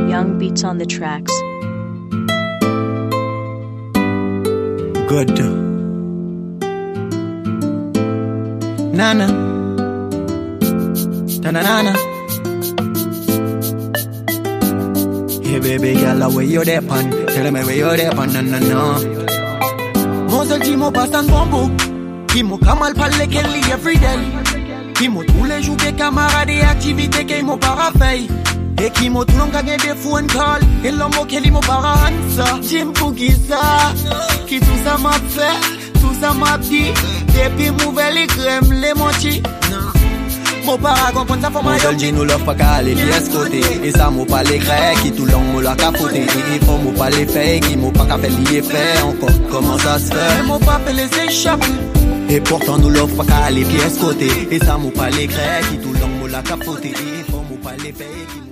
Young Beats on the tracks. Good. Nana. Ta-na-na-na. Hey baby girl, where you there pan? Tell me where you there pan, na-na-na. Mosel qui m'en passe un bon bout. Qui m'en camal parler qu'elle lit everyday. Qui m'ont tous les jours des camarades et activités qui m'ont parafait. Et qui m'ont tout long gagné des phone calls. Et l'homme qui m'ont parahansa. Jim pour qui ça? Qui tout ça m'a fait? Tout ça m'a dit. Depuis nouvelle et crème les mochi. Mon paragon prend ça pour moi. Mon dit nous l'offre pas qu'à aller pièce côté. Et ça m'a pas les grec qui tout long m'a la capoté. Il faut m'a pas les faits qui m'a pas qu'à faire les faits encore. Comment ça se fait? M'a pas fait les échappes. Et pourtant nous l'offre pas qu'à aller pièce côté. Et ça m'a pas les grecs qui tout long m'a la capoté. Il faut m'a pas les faits qui